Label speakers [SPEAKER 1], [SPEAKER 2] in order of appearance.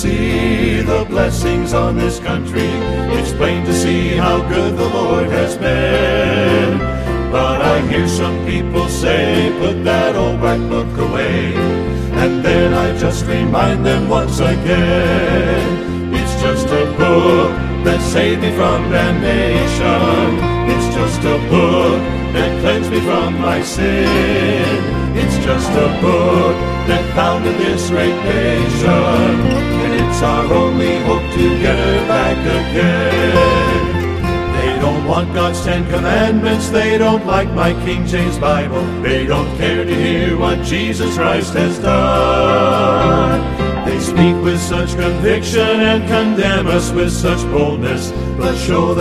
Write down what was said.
[SPEAKER 1] see the blessings on this country. It's plain to see how good the Lord has been. But I hear some people say, put that old black book away. And then I just remind them once again, it's just a book that saved me from damnation. It's just a book that cleansed me from my sin. It's just a book that founded this great nation, and it's our only hope to get her back again. They don't want God's 10 Commandments, they don't like my King James Bible, they don't care to hear what Jesus Christ has done. They speak with such conviction and condemn us with such boldness, but show